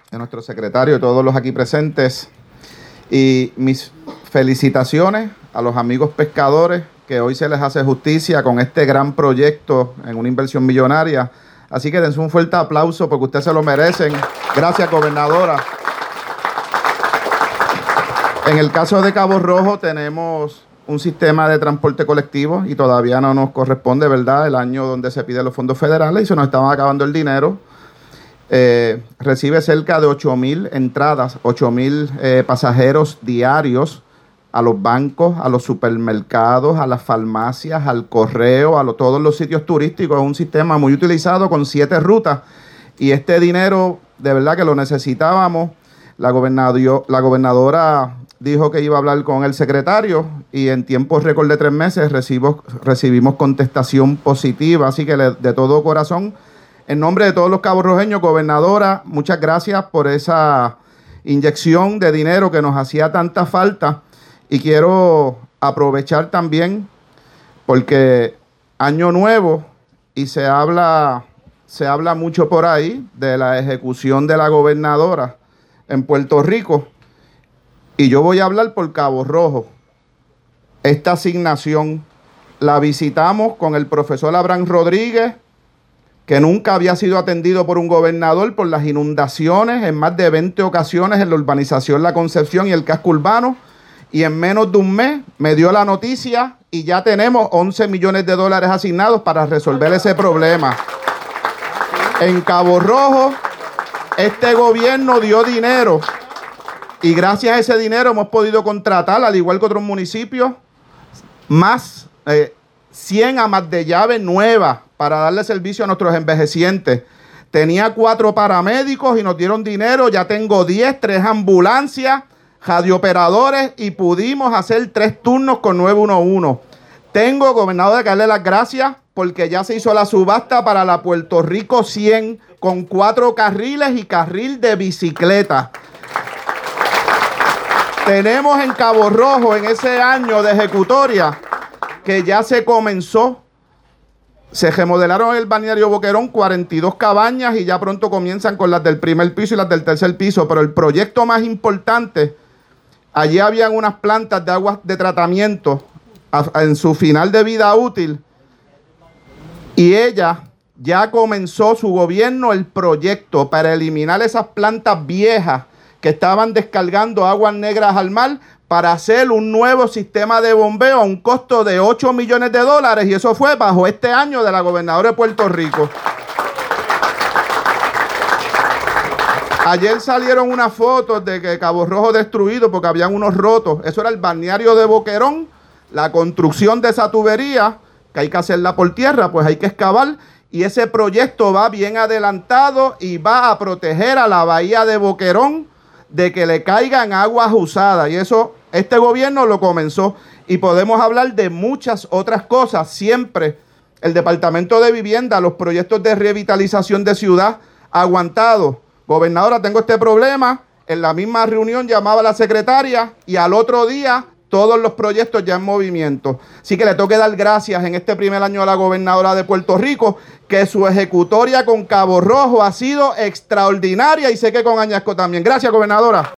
de nuestro secretario y todos los aquí presentes. Y mis felicitaciones a los amigos pescadores, que hoy se les hace justicia con este gran proyecto en una inversión millonaria. Así que dense un fuerte aplauso porque ustedes se lo merecen. Gracias, gobernadora. En el caso de Cabo Rojo tenemos un sistema de transporte colectivo y todavía no nos corresponde, ¿verdad?, el año donde se piden los fondos federales y se nos estaba acabando el dinero. Recibe cerca de 8,000 entradas, 8,000 pasajeros diarios a los bancos, a los supermercados, a las farmacias, al correo, todos los sitios turísticos. Es un sistema muy utilizado con 7 rutas y este dinero de verdad que lo necesitábamos. La gobernadora dijo que iba a hablar con el secretario y en tiempo récord de 3 meses recibimos contestación positiva. Así que de todo corazón, en nombre de todos los caborrojeños, gobernadora, muchas gracias por esa inyección de dinero que nos hacía tanta falta. Y quiero aprovechar también porque año nuevo y se habla mucho por ahí de la ejecución de la gobernadora en Puerto Rico. Y yo voy a hablar por Cabo Rojo. Esta asignación la visitamos con el profesor Abraham Rodríguez, que nunca había sido atendido por un gobernador por las inundaciones en más de 20 ocasiones en la urbanización La Concepción y el casco urbano. Y en menos de un mes me dio la noticia y ya tenemos 11 millones de dólares asignados para resolver ese problema. En Cabo Rojo, este gobierno dio dinero y gracias a ese dinero hemos podido contratar, al igual que otros municipios, más 100 amas de llave nuevas para darle servicio a nuestros envejecientes. Tenía 4 paramédicos y nos dieron dinero, ya tengo 10, 3 ambulancias, radiooperadores y pudimos hacer 3 turnos con 911. Tengo, gobernador, que darle las gracias porque ya se hizo la subasta para la Puerto Rico 100 con 4 carriles y carril de bicicleta. Tenemos en Cabo Rojo, en ese año de ejecutoria, que ya se comenzó. Se remodelaron el balneario Boquerón 42 cabañas y ya pronto comienzan con las del primer piso y las del tercer piso. Pero el proyecto más importante, allí habían unas plantas de aguas de tratamiento en su final de vida útil y ella ya comenzó su gobierno el proyecto para eliminar esas plantas viejas que estaban descargando aguas negras al mar para hacer un nuevo sistema de bombeo a un costo de 8 millones de dólares y eso fue bajo este año de la gobernadora de Puerto Rico. Ayer salieron unas fotos de que Cabo Rojo destruido porque habían unos rotos. Eso era el balneario de Boquerón, la construcción de esa tubería, que hay que hacerla por tierra, pues hay que excavar. Y ese proyecto va bien adelantado y va a proteger a la bahía de Boquerón de que le caigan aguas usadas. Y eso, este gobierno lo comenzó. Y podemos hablar de muchas otras cosas. Siempre el Departamento de Vivienda, los proyectos de revitalización de ciudad, aguantado. Gobernadora, tengo este problema. En la misma reunión llamaba a la secretaria y al otro día todos los proyectos ya en movimiento. Así que le tengo que dar gracias en este primer año a la gobernadora de Puerto Rico, que su ejecutoria con Cabo Rojo ha sido extraordinaria y sé que con Añasco también. Gracias, gobernadora.